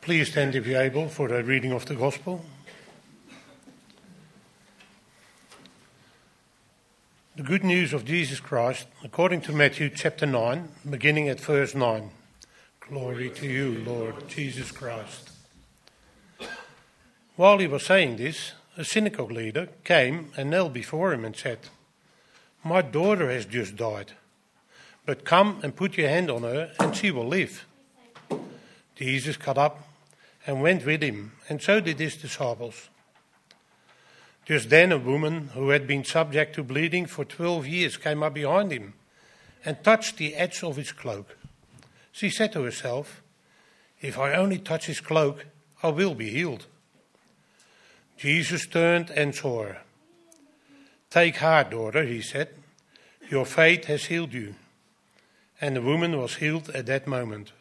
Please stand if you're able for the reading of the Gospel. The good news of Jesus Christ, according to Matthew chapter 9, beginning at verse 9. Glory to you, Lord Jesus Christ. While he was saying this, a synagogue leader came and knelt before him and said, "My daughter has just died, but come and put your hand on her and she will live." Jesus got up and went with him, and so did his disciples. Just then a woman who had been subject to bleeding for 12 years came up behind him and touched the edge of his cloak. She said to herself, "If I only touch his cloak, I will be healed." Jesus turned and saw her. "Take heart, daughter," he said. "Your faith has healed you." And the woman was healed at that moment.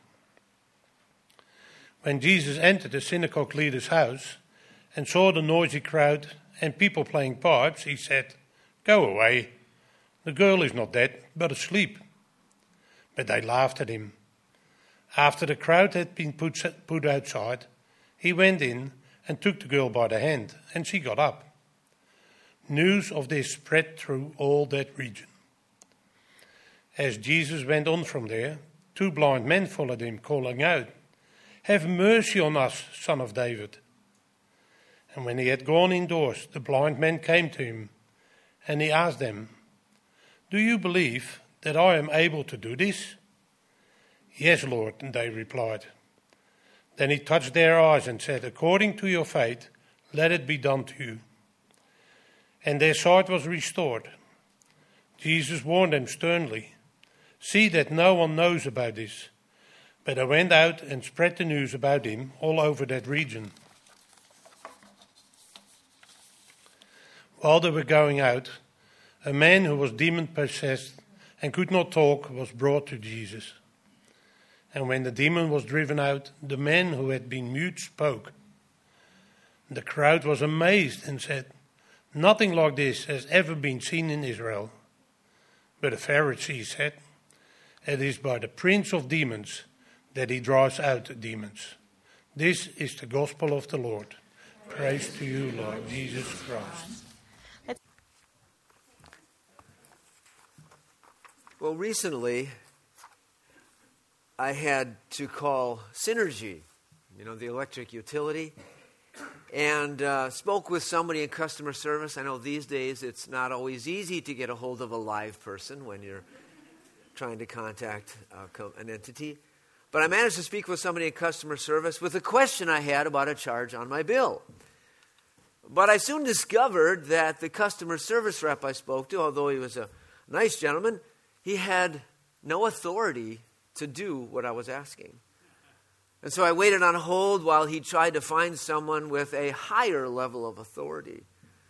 When Jesus entered the synagogue leader's house and saw the noisy crowd and people playing pipes, he said, "Go away. The girl is not dead, but asleep." But they laughed at him. After the crowd had been put outside, he went in and took the girl by the hand, and she got up. News of this spread through all that region. As Jesus went on from there, 2 blind men followed him, calling out, "Have mercy on us, Son of David." And when he had gone indoors, the blind men came to him, and he asked them, "Do you believe that I am able to do this?" "Yes, Lord," they replied. Then he touched their eyes and said, "According to your faith, let it be done to you." And their sight was restored. Jesus warned them sternly, "See that no one knows about this." But they went out and spread the news about him all over that region. While they were going out, a man who was demon-possessed and could not talk was brought to Jesus. And when the demon was driven out, the man who had been mute spoke. The crowd was amazed and said, "Nothing like this has ever been seen in Israel." But the Pharisees said, "It is by the prince of demons that he drives out demons." This is the gospel of the Lord. Praise to you, Lord Jesus Christ. Well, recently, I had to call Synergy, the electric utility, and spoke with somebody in customer service. I know these days it's not always easy to get a hold of a live person when you're trying to contact an entity. But I managed to speak with somebody in customer service with a question I had about a charge on my bill. But I soon discovered that the customer service rep I spoke to, although he was a nice gentleman, he had no authority to do what I was asking. And so I waited on hold while he tried to find someone with a higher level of authority.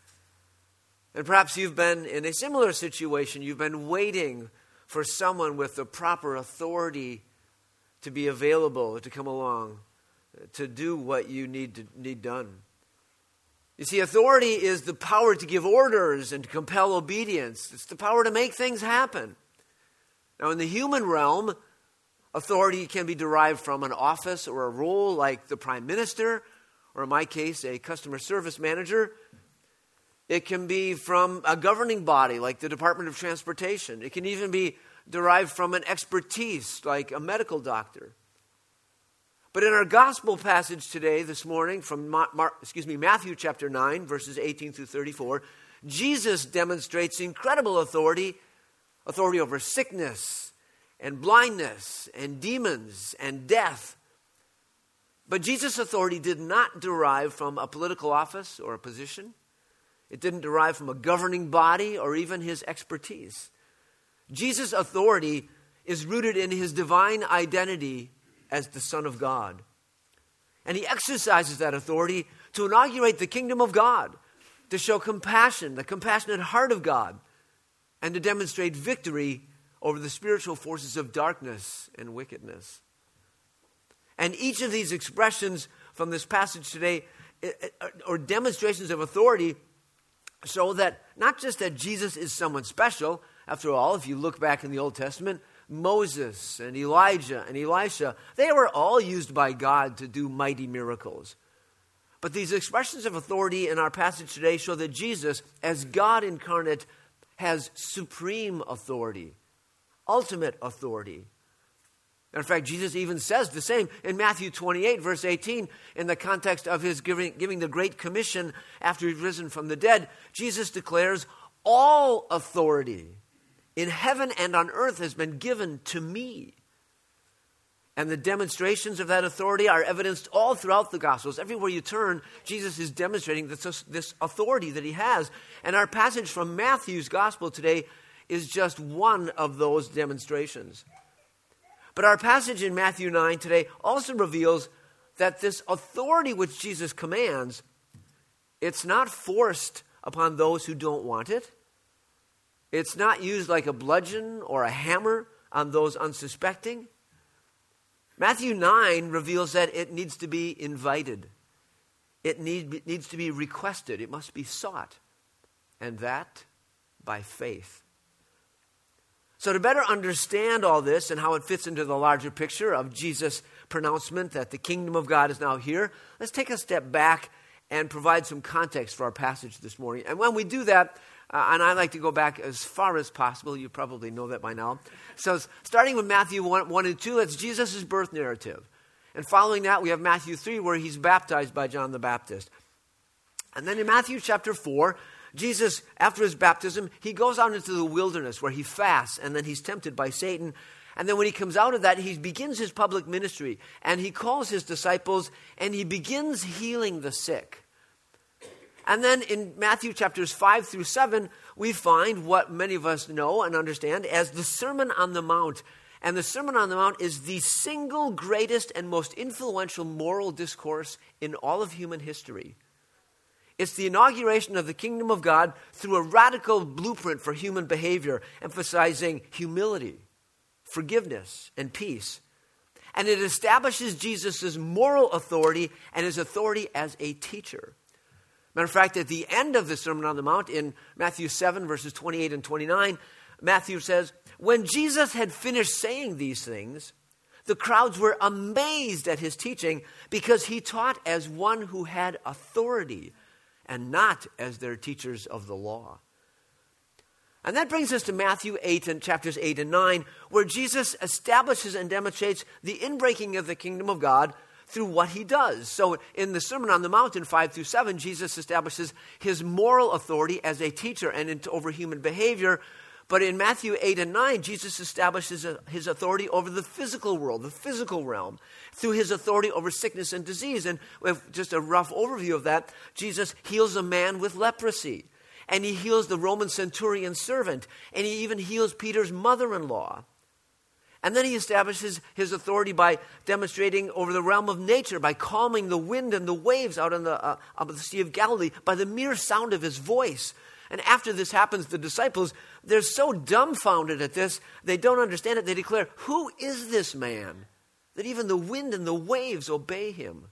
And perhaps you've been in a similar situation. You've been waiting for someone with the proper authority to be available, to come along, to do what you need done. You see, authority is the power to give orders and to compel obedience. It's the power to make things happen. Now, in the human realm, authority can be derived from an office or a role like the prime minister, or in my case, a customer service manager. It can be from a governing body like the Department of Transportation. It can even be derived from an expertise like a medical doctor. But in our gospel passage today, this morning, from Matthew chapter 9, verses 18 through 34, Jesus demonstrates incredible authority over sickness and blindness and demons and death. But Jesus' authority did not derive from a political office or a position. It didn't derive from a governing body or even his expertise. Jesus' authority is rooted in his divine identity as the Son of God. And he exercises that authority to inaugurate the kingdom of God, to show compassion, the compassionate heart of God, and to demonstrate victory over the spiritual forces of darkness and wickedness. And each of these expressions from this passage today, or demonstrations of authority, show that not just that Jesus is someone special. After all, if you look back in the Old Testament, Moses and Elijah and Elisha, they were all used by God to do mighty miracles. But these expressions of authority in our passage today show that Jesus, as God incarnate, has supreme authority, ultimate authority. In fact, Jesus even says the same in Matthew 28, verse 18, in the context of his giving the Great Commission after he's risen from the dead. Jesus declares, all authority in heaven and on earth has been given to me. And the demonstrations of that authority are evidenced all throughout the Gospels. Everywhere you turn, Jesus is demonstrating this authority that he has. And our passage from Matthew's Gospel today is just one of those demonstrations. But our passage in Matthew 9 today also reveals that this authority which Jesus commands, it's not forced upon those who don't want it. It's not used like a bludgeon or a hammer on those unsuspecting. Matthew 9 reveals that it needs to be invited. It needs to be requested. It must be sought. And that by faith. So to better understand all this and how it fits into the larger picture of Jesus' pronouncement that the kingdom of God is now here, let's take a step back and provide some context for our passage this morning. And when we do that, and I like to go back as far as possible, you probably know that by now. So starting with Matthew 1 and 2, that's Jesus' birth narrative. And following that, we have Matthew 3, where he's baptized by John the Baptist. And then in Matthew chapter 4, Jesus, after his baptism, he goes out into the wilderness where he fasts, and then he's tempted by Satan. And then when he comes out of that, he begins his public ministry, and he calls his disciples, and he begins healing the sick. And then in Matthew chapters 5 through 7, we find what many of us know and understand as the Sermon on the Mount. And the Sermon on the Mount is the single greatest and most influential moral discourse in all of human history. It's the inauguration of the kingdom of God through a radical blueprint for human behavior, emphasizing humility, forgiveness, and peace. And it establishes Jesus' moral authority and his authority as a teacher. Matter of fact, at the end of the Sermon on the Mount, in Matthew 7, verses 28 and 29, Matthew says, when Jesus had finished saying these things, the crowds were amazed at his teaching because he taught as one who had authority and not as their teachers of the law. And that brings us to Matthew 8 and chapters 8 and 9, where Jesus establishes and demonstrates the inbreaking of the kingdom of God through what he does. So in the Sermon on the Mount in 5 through 7, Jesus establishes his moral authority as a teacher and over human behavior. But in Matthew 8 and 9, Jesus establishes his authority over the physical world, the physical realm, through his authority over sickness and disease. And with just a rough overview of that, Jesus heals a man with leprosy. And he heals the Roman centurion servant. And he even heals Peter's mother-in-law. And then he establishes his authority by demonstrating over the realm of nature, by calming the wind and the waves out on the Sea of Galilee by the mere sound of his voice. And after this happens, the disciples, they're so dumbfounded at this, they don't understand it. They declare, who is this man that even the wind and the waves obey him?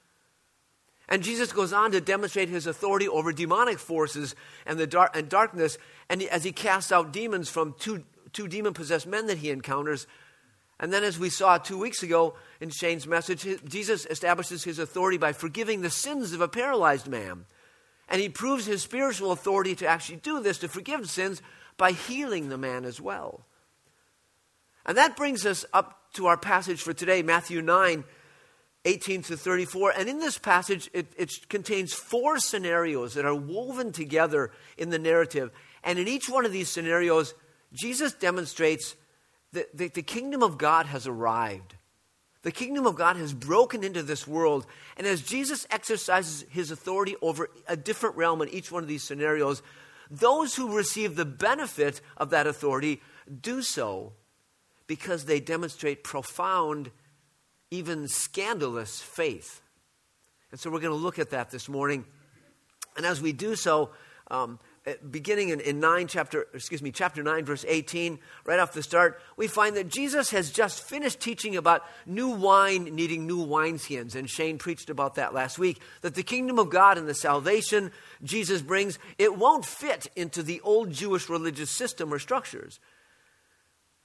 And Jesus goes on to demonstrate his authority over demonic forces and darkness. And as he casts out demons from two demon-possessed men that he encounters. And then as we saw 2 weeks ago in Shane's message, Jesus establishes his authority by forgiving the sins of a paralyzed man. And he proves his spiritual authority to actually do this, to forgive sins, by healing the man as well. And that brings us up to our passage for today, Matthew 9, 18 to 34. And in this passage, it contains 4 scenarios that are woven together in the narrative. And in each one of these scenarios, Jesus demonstrates that the kingdom of God has arrived. The kingdom of God has broken into this world. And as Jesus exercises his authority over a different realm in each one of these scenarios, those who receive the benefit of that authority do so because they demonstrate profound, even scandalous faith. And so we're going to look at that this morning. And as we do so, beginning in chapter 9, verse 18, right off the start, we find that Jesus has just finished teaching about new wine needing new wineskins. And Shane preached about that last week, that the kingdom of God and the salvation Jesus brings, it won't fit into the old Jewish religious system or structures.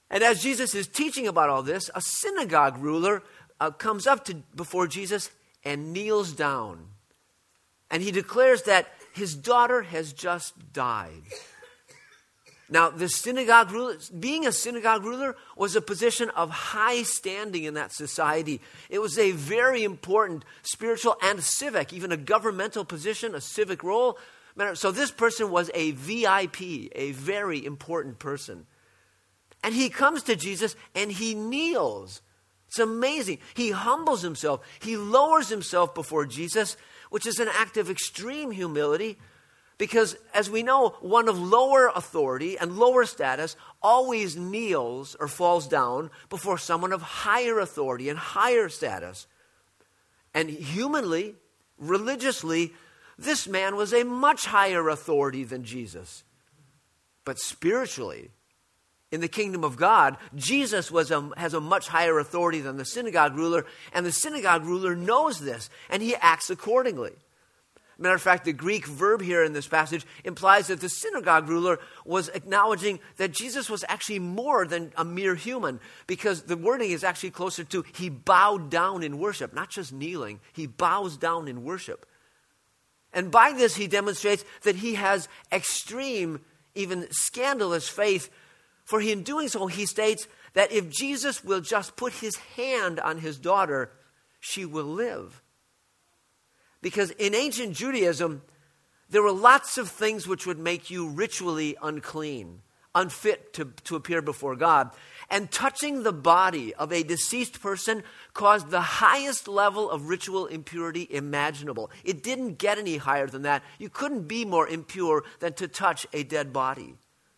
And as Jesus is teaching about all this, a synagogue ruler comes up before Jesus and kneels down. And he declares that his daughter has just died. Now, the synagogue ruler, being a synagogue ruler was a position of high standing in that society. It was a very important spiritual and civic, even a governmental position, a civic role. So this person was a VIP, a very important person. And he comes to Jesus and he kneels. It's amazing. He humbles himself. He lowers himself before Jesus, which is an act of extreme humility. Because, as we know, one of lower authority and lower status always kneels or falls down before someone of higher authority and higher status. And humanly, religiously, this man was a much higher authority than Jesus. But spiritually, in the kingdom of God, Jesus has a much higher authority than the synagogue ruler, and the synagogue ruler knows this, and he acts accordingly. Matter of fact, the Greek verb here in this passage implies that the synagogue ruler was acknowledging that Jesus was actually more than a mere human, because the wording is actually closer to he bowed down in worship, not just kneeling. He bows down in worship. And by this, he demonstrates that he has extreme, even scandalous faith, for in doing so, he states that if Jesus will just put his hand on his daughter, she will live. Because in ancient Judaism, there were lots of things which would make you ritually unclean, unfit to appear before God. And touching the body of a deceased person caused the highest level of ritual impurity imaginable. It didn't get any higher than that. You couldn't be more impure than to touch a dead body.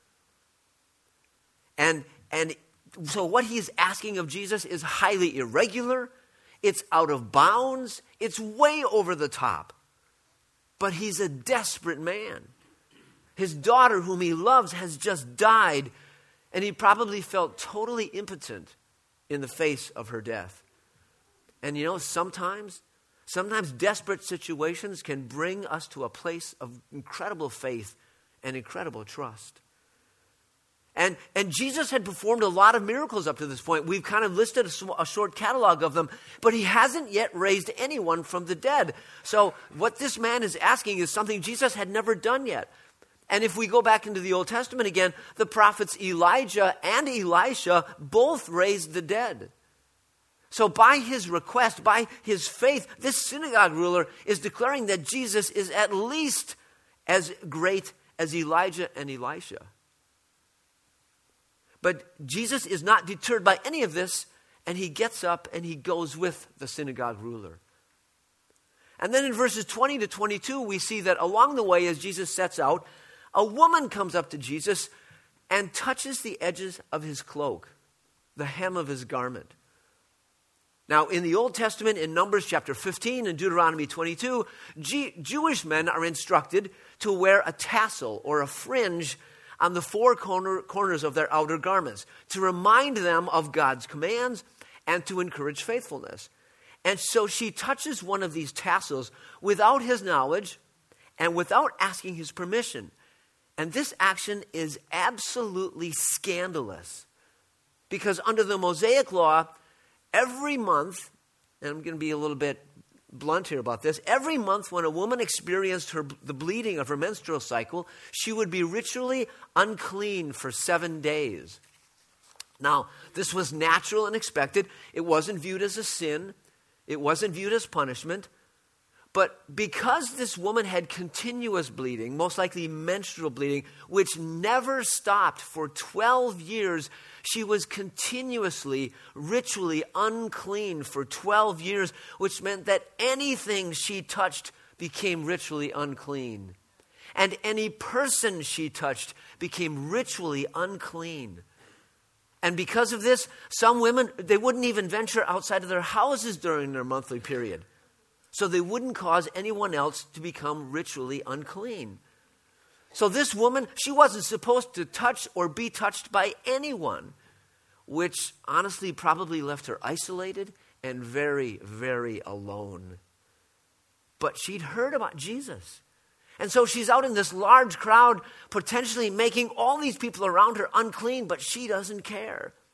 And so what he's asking of Jesus is highly irregular. It's out of bounds. It's way over the top. But he's a desperate man. His daughter, whom he loves, has just died, and he probably felt totally impotent in the face of her death. And you know, sometimes desperate situations can bring us to a place of incredible faith and incredible trust. And Jesus had performed a lot of miracles up to this point. We've kind of listed a short catalog of them, but he hasn't yet raised anyone from the dead. So what this man is asking is something Jesus had never done yet. And if we go back into the Old Testament again, the prophets Elijah and Elisha both raised the dead. So by his request, by his faith, this synagogue ruler is declaring that Jesus is at least as great as Elijah and Elisha. But Jesus is not deterred by any of this, and he gets up and he goes with the synagogue ruler. And then in verses 20 to 22, we see that along the way, as Jesus sets out, a woman comes up to Jesus and touches the edges of his cloak, the hem of his garment. Now, in the Old Testament, in Numbers chapter 15 and Deuteronomy 22, Jewish men are instructed to wear a tassel or a fringe on the four corners of their outer garments to remind them of God's commands and to encourage faithfulness. And so she touches one of these tassels without his knowledge and without asking his permission. And this action is absolutely scandalous, because under the Mosaic law, every month, and I'm going to be a little bit blunt here about this, every month when a woman experienced the bleeding of her menstrual cycle, she would be ritually unclean for 7 days. Now, this was natural and expected. It wasn't viewed as a sin. It wasn't viewed as punishment. But because this woman had continuous bleeding, most likely menstrual bleeding, which never stopped for 12 years, she was continuously, ritually unclean for 12 years, which meant that anything she touched became ritually unclean. And any person she touched became ritually unclean. And because of this, some women, they wouldn't even venture outside of their houses during their monthly period, so they wouldn't cause anyone else to become ritually unclean. So this woman, she wasn't supposed to touch or be touched by anyone, which honestly probably left her isolated and very, very alone. But she'd heard about Jesus. And so she's out in this large crowd, potentially making all these people around her unclean, but she doesn't care.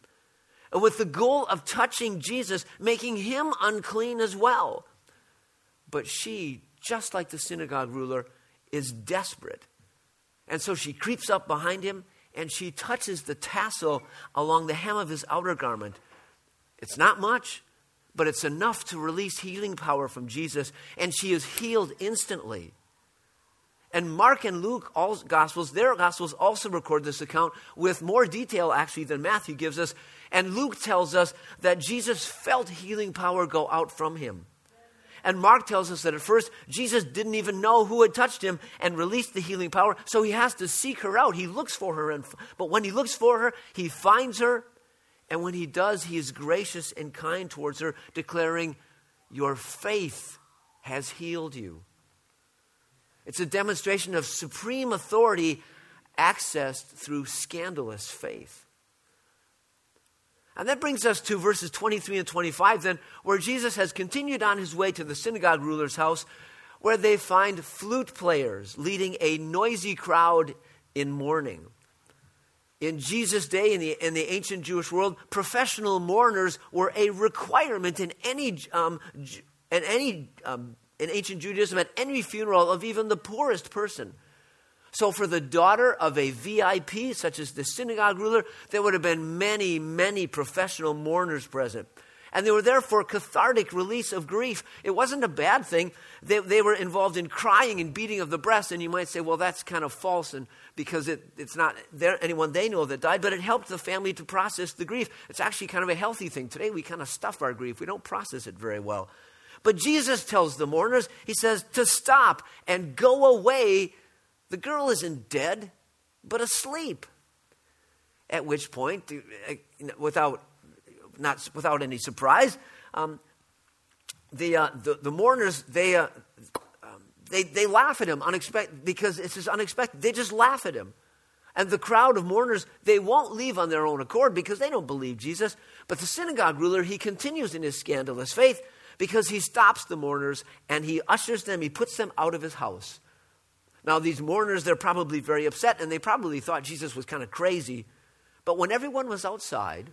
with the goal of touching Jesus, making him unclean as well. But she, just like the synagogue ruler, is desperate. And so she creeps up behind him and she touches the tassel along the hem of his outer garment. It's not much, but it's enough to release healing power from Jesus, and she is healed instantly. And Mark and Luke, their Gospels also record this account with more detail actually than Matthew gives us. And Luke tells us that Jesus felt healing power go out from him. And Mark tells us that at first, Jesus didn't even know who had touched him and released the healing power, so he has to seek her out. He looks for her, but when he looks for her, he finds her. And when he does, he is gracious and kind towards her, declaring, "Your faith has healed you." It's a demonstration of supreme authority accessed through scandalous faith. And that brings us to verses 23 and 25 then, where Jesus has continued on his way to the synagogue ruler's house, where they find flute players leading a noisy crowd in mourning. In Jesus' day, in the ancient Jewish world, professional mourners were a requirement in ancient Judaism at any funeral of even the poorest person. So for the daughter of a VIP, such as the synagogue ruler, there would have been many, many professional mourners present. And they were there for cathartic release of grief. It wasn't a bad thing. They were involved in crying and beating of the breast. And you might say, well, that's kind of false, and because it's not anyone they know that died. But it helped the family to process the grief. It's actually kind of a healthy thing. Today we kind of stuff our grief. We don't process it very well. But Jesus tells the mourners, he says, to stop and go away. The girl isn't dead, but asleep. At which point, without any surprise, the mourners they laugh at him unexpected, because it's just unexpected. They just laugh at him, and the crowd of mourners, they won't leave on their own accord because they don't believe Jesus. But the synagogue ruler, he continues in his scandalous faith because he stops the mourners and he ushers them. He puts them out of his house. Now, these mourners, they're probably very upset, and they probably thought Jesus was kind of crazy. But when everyone was outside,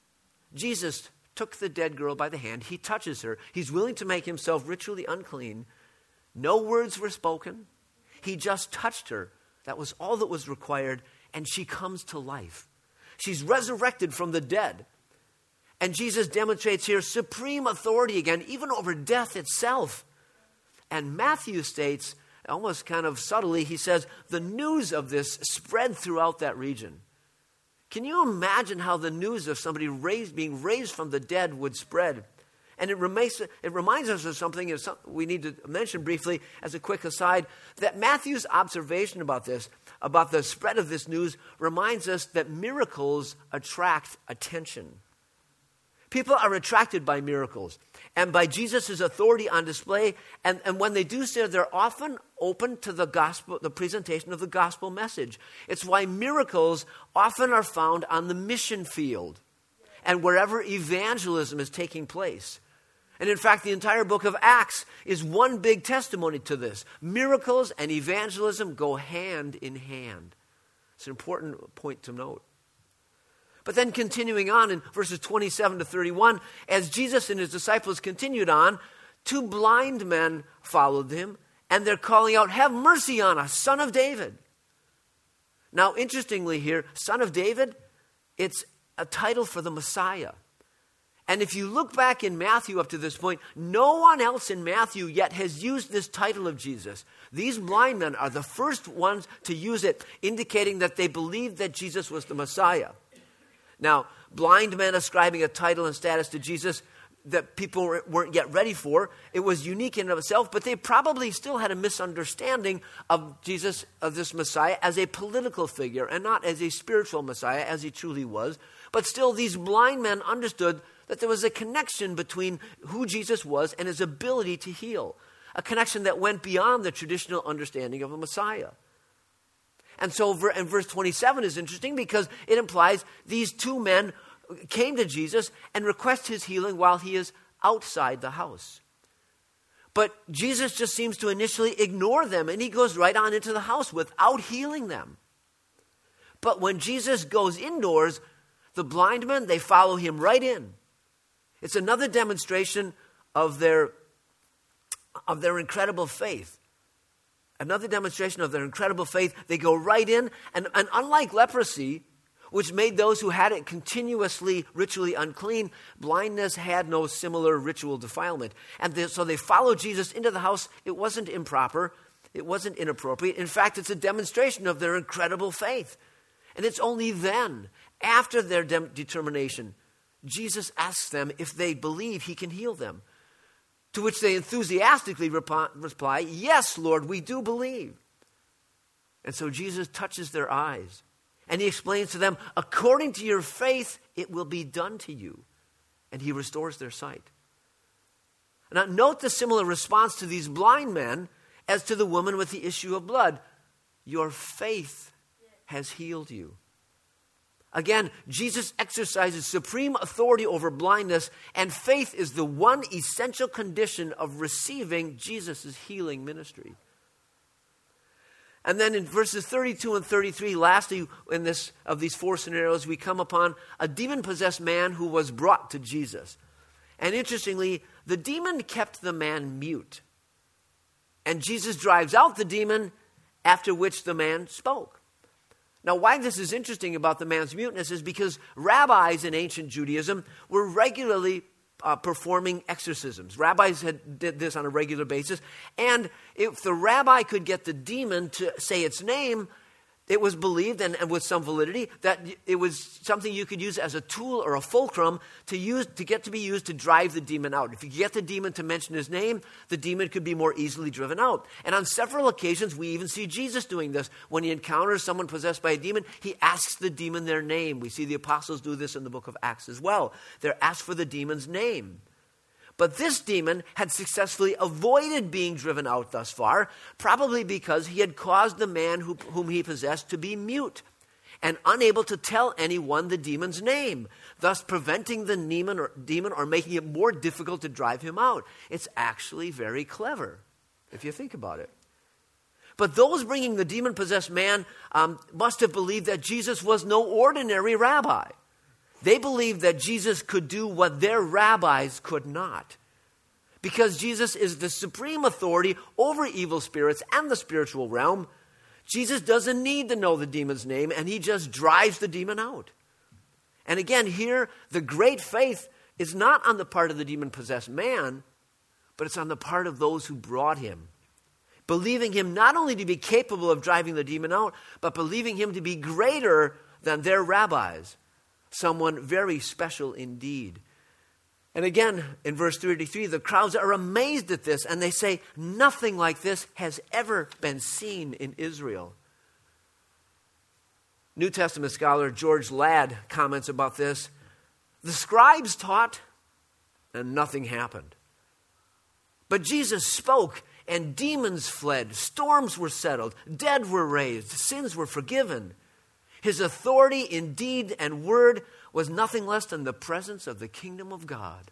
Jesus took the dead girl by the hand. He touches her. He's willing to make himself ritually unclean. No words were spoken. He just touched her. That was all that was required, and she comes to life. She's resurrected from the dead. And Jesus demonstrates here supreme authority again, even over death itself. And Matthew states, almost kind of subtly, he says, the news of this spread throughout that region. Can you imagine how the news of somebody being raised from the dead would spread? And it reminds us of something we need to mention briefly as a quick aside, that Matthew's observation about this, about the spread of this news, reminds us that miracles attract attention. People are attracted by miracles and by Jesus' authority on display. And when they do so, they're often open to the gospel, the presentation of the gospel message. It's why miracles often are found on the mission field and wherever evangelism is taking place. And in fact, the entire book of Acts is one big testimony to this. Miracles and evangelism go hand in hand. It's an important point to note. But then continuing on in verses 27 to 31, as Jesus and his disciples continued on, two blind men followed him, and they're calling out, "Have mercy on us, Son of David." Now, interestingly here, Son of David, it's a title for the Messiah. And if you look back in Matthew up to this point, no one else in Matthew yet has used this title of Jesus. These blind men are the first ones to use it, indicating that they believed that Jesus was the Messiah. Now, blind men ascribing a title and status to Jesus that people weren't yet ready for, it was unique in and of itself, but they probably still had a misunderstanding of Jesus, of this Messiah, as a political figure and not as a spiritual Messiah, as he truly was. But still, these blind men understood that there was a connection between who Jesus was and his ability to heal, a connection that went beyond the traditional understanding of a Messiah. And so and verse 27 is interesting because it implies these two men came to Jesus and request his healing while he is outside the house. But Jesus just seems to initially ignore them, and he goes right on into the house without healing them. But when Jesus goes indoors, the blind men, they follow him right in. It's another demonstration of their incredible faith. Another demonstration of their incredible faith. They go right in, and unlike leprosy, which made those who had it continuously ritually unclean, blindness had no similar ritual defilement. And so they followed Jesus into the house. It wasn't improper. It wasn't inappropriate. In fact, it's a demonstration of their incredible faith. And it's only then, after their determination, Jesus asks them if they believe he can heal them. To which they enthusiastically reply, "Yes, Lord, we do believe." And so Jesus touches their eyes. And he explains to them, "According to your faith, it will be done to you." And he restores their sight. Now, note the similar response to these blind men as to the woman with the issue of blood. Your faith has healed you. Again, Jesus exercises supreme authority over blindness, and faith is the one essential condition of receiving Jesus' healing ministry. And then in verses 32 and 33, lastly in this of these four scenarios, we come upon a demon-possessed man who was brought to Jesus. And interestingly, the demon kept the man mute. And Jesus drives out the demon, after which the man spoke. Now, why this is interesting about the man's muteness is because rabbis in ancient Judaism were regularly performing exorcisms. Rabbis did this on a regular basis. And if the rabbi could get the demon to say its name, it was believed, and with some validity, that it was something you could use as a tool or a fulcrum to get to be used to drive the demon out. If you get the demon to mention his name, the demon could be more easily driven out. And on several occasions, we even see Jesus doing this. When he encounters someone possessed by a demon, he asks the demon their name. We see the apostles do this in the book of Acts as well. They're asked for the demon's name. But this demon had successfully avoided being driven out thus far, probably because he had caused the man whom he possessed to be mute and unable to tell anyone the demon's name, thus preventing the demon or making it more difficult to drive him out. It's actually very clever, if you think about it. But those bringing the demon-possessed man must have believed that Jesus was no ordinary rabbi. They believed that Jesus could do what their rabbis could not. Because Jesus is the supreme authority over evil spirits and the spiritual realm, Jesus doesn't need to know the demon's name, and he just drives the demon out. And again, here, the great faith is not on the part of the demon-possessed man, but it's on the part of those who brought him. Believing him not only to be capable of driving the demon out, but believing him to be greater than their rabbis. Someone very special indeed. And again, in verse 33, the crowds are amazed at this, and they say, nothing like this has ever been seen in Israel. New Testament scholar George Ladd comments about this. The scribes taught, and nothing happened. But Jesus spoke, and demons fled, storms were settled, dead were raised, sins were forgiven. His authority in deed and word was nothing less than the presence of the kingdom of God.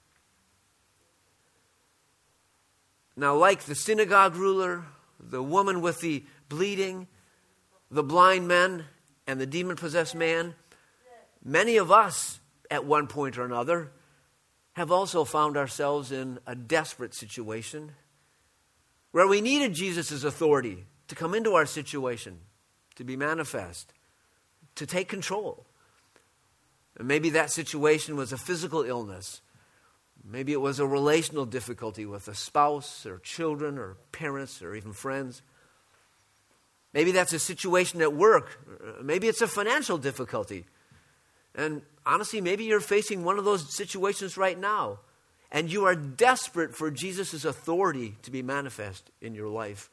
Now, like the synagogue ruler, the woman with the bleeding, the blind men, and the demon-possessed man, many of us, at one point or another, have also found ourselves in a desperate situation where we needed Jesus' authority to come into our situation, to be manifest, to take control. And maybe that situation was a physical illness. Maybe it was a relational difficulty with a spouse or children or parents or even friends. Maybe that's a situation at work. Maybe it's a financial difficulty. And honestly, maybe you're facing one of those situations right now, and you are desperate for Jesus' authority to be manifest in your life.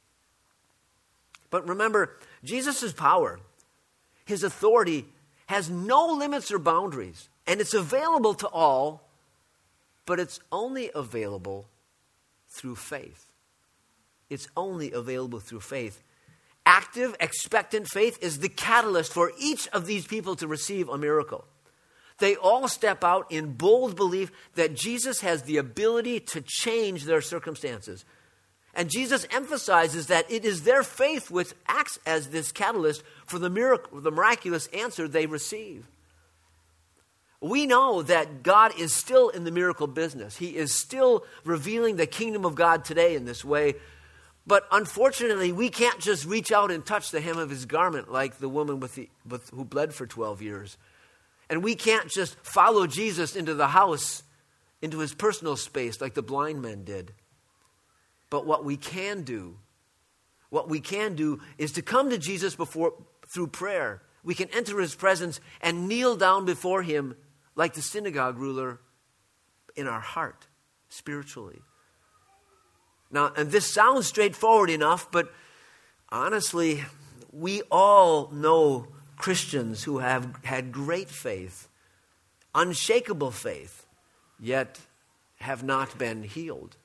But remember, Jesus' power, his authority, has no limits or boundaries, and it's available to all, but it's only available through faith. It's only available through faith. Active, expectant faith is the catalyst for each of these people to receive a miracle. They all step out in bold belief that Jesus has the ability to change their circumstances. And Jesus emphasizes that it is their faith which acts as this catalyst for the miraculous answer they receive. We know that God is still in the miracle business. He is still revealing the kingdom of God today in this way. But unfortunately, we can't just reach out and touch the hem of his garment like the woman who bled for 12 years. And we can't just follow Jesus into the house, into his personal space like the blind men did. But what we can do is to come to Jesus through prayer. We can enter his presence and kneel down before him like the synagogue ruler in our heart, spiritually. Now, and this sounds straightforward enough, but honestly, we all know Christians who have had great faith, unshakable faith, yet have not been healed.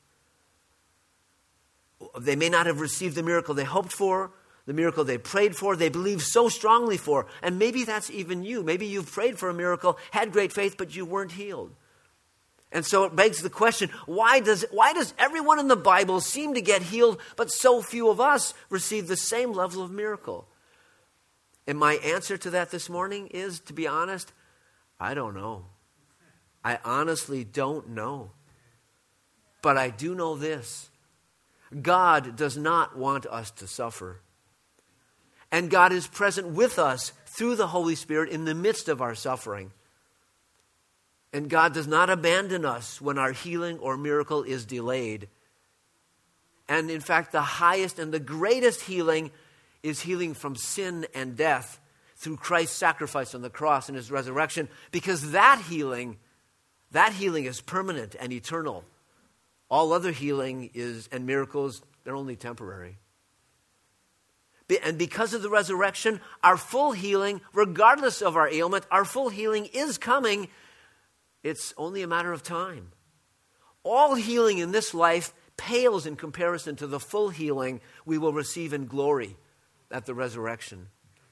They may not have received the miracle they hoped for, the miracle they prayed for, they believed so strongly for. And maybe that's even you. Maybe you've prayed for a miracle, had great faith, but you weren't healed. And so it begs the question, why does everyone in the Bible seem to get healed, but so few of us receive the same level of miracle? And my answer to that this morning is, to be honest, I don't know. I honestly don't know. But I do know this. God does not want us to suffer. And God is present with us through the Holy Spirit in the midst of our suffering. And God does not abandon us when our healing or miracle is delayed. And in fact, the highest and the greatest healing is healing from sin and death through Christ's sacrifice on the cross and his resurrection, because that healing is permanent and eternal. All other healing and miracles, they're only temporary. And because of the resurrection, our full healing, regardless of our ailment, our full healing is coming. It's only a matter of time. All healing in this life pales in comparison to the full healing we will receive in glory at the resurrection.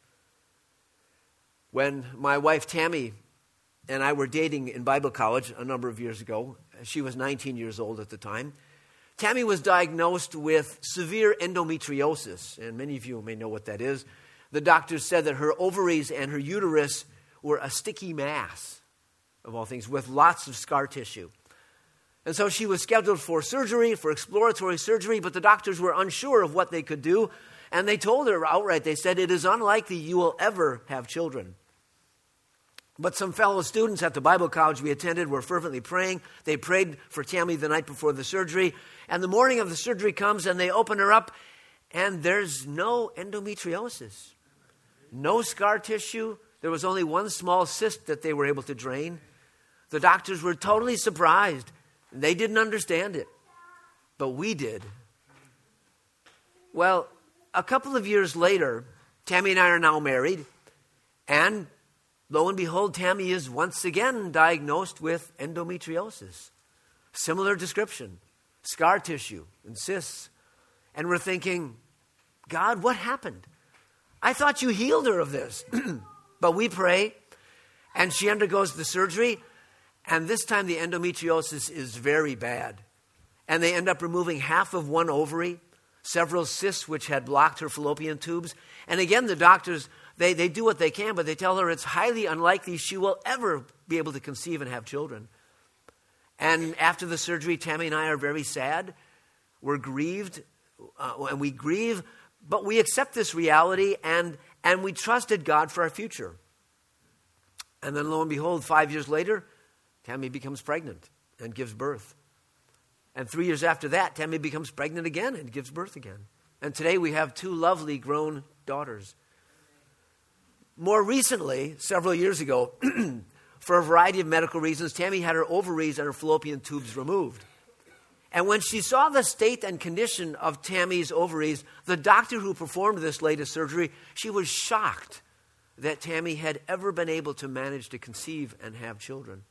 When my wife Tammy and I were dating in Bible college a number of years ago, she was 19 years old at the time, Tammy was diagnosed with severe endometriosis, and many of you may know what that is. The doctors said that her ovaries and her uterus were a sticky mass, of all things, with lots of scar tissue. And so she was scheduled for surgery, for exploratory surgery, but the doctors were unsure of what they could do, and they told her outright, they said, it is unlikely you will ever have children. But some fellow students at the Bible college we attended were fervently praying. They prayed for Tammy the night before the surgery. And the morning of the surgery comes and they open her up and there's no endometriosis. No scar tissue. There was only one small cyst that they were able to drain. The doctors were totally surprised. They didn't understand it. But we did. Well, a couple of years later, Tammy and I are now married. And lo and behold, Tammy is once again diagnosed with endometriosis. Similar description, scar tissue and cysts. And we're thinking, God, what happened? I thought you healed her of this. But we pray, and she undergoes the surgery, and this time the endometriosis is very bad. And they end up removing half of one ovary, several cysts which had blocked her fallopian tubes. And again, the doctors, they do what they can, but they tell her it's highly unlikely she will ever be able to conceive and have children. And after the surgery, Tammy and I are very sad. We're grieved, and we grieve, but we accept this reality, and we trusted God for our future. And then lo and behold, 5 years later, Tammy becomes pregnant and gives birth. And 3 years after that, Tammy becomes pregnant again and gives birth again. And today we have 2 lovely grown daughters. More recently, several years ago, for a variety of medical reasons, Tammy had her ovaries and her fallopian tubes removed. And when she saw the state and condition of Tammy's ovaries, the doctor who performed this latest surgery, she was shocked that Tammy had ever been able to manage to conceive and have children.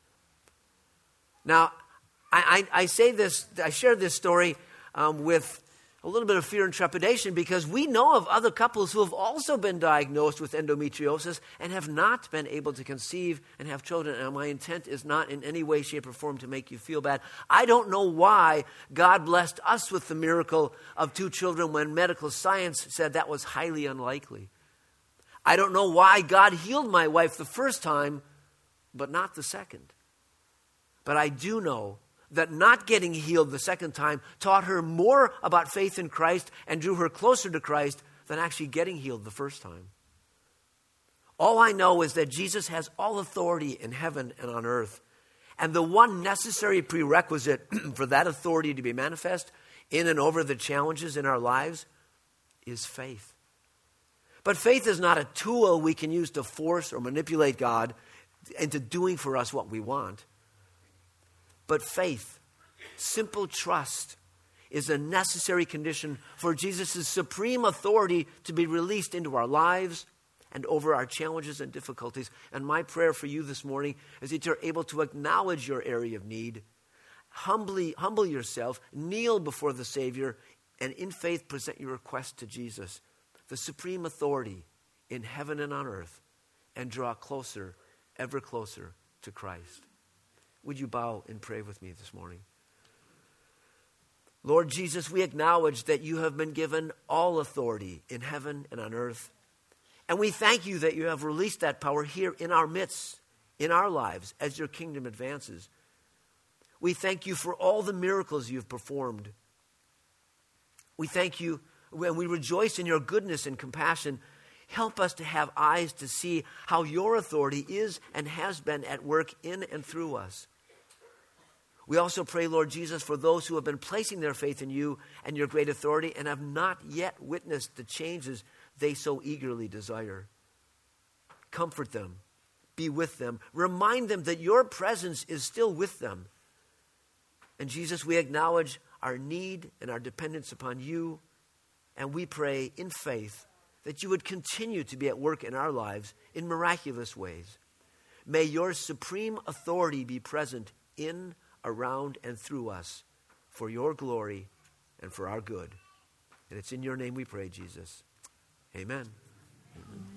Now, I say this, I share this story with a little bit of fear and trepidation because we know of other couples who have also been diagnosed with endometriosis and have not been able to conceive and have children. And my intent is not in any way, shape, or form to make you feel bad. I don't know why God blessed us with the miracle of 2 children when medical science said that was highly unlikely. I don't know why God healed my wife the first time but not the second. But I do know that not getting healed the second time taught her more about faith in Christ and drew her closer to Christ than actually getting healed the first time. All I know is that Jesus has all authority in heaven and on earth. And the one necessary prerequisite for that authority to be manifest in and over the challenges in our lives is faith. But faith is not a tool we can use to force or manipulate God into doing for us what we want. But faith, simple trust, is a necessary condition for Jesus' supreme authority to be released into our lives and over our challenges and difficulties. And my prayer for you this morning is that you're able to acknowledge your area of need, humble yourself, kneel before the Savior, and in faith present your request to Jesus, the supreme authority in heaven and on earth, and draw closer, ever closer to Christ. Would you bow and pray with me this morning? Lord Jesus, we acknowledge that you have been given all authority in heaven and on earth. And we thank you that you have released that power here in our midst, in our lives, as your kingdom advances. We thank you for all the miracles you've performed. We thank you and we rejoice in your goodness and compassion. Help us to have eyes to see how your authority is and has been at work in and through us. We also pray, Lord Jesus, for those who have been placing their faith in you and your great authority and have not yet witnessed the changes they so eagerly desire. Comfort them. Be with them. Remind them that your presence is still with them. And Jesus, we acknowledge our need and our dependence upon you, and we pray in faith that you would continue to be at work in our lives in miraculous ways. May your supreme authority be present in, around, and through us for your glory and for our good. And it's in your name we pray, Jesus. Amen. Amen.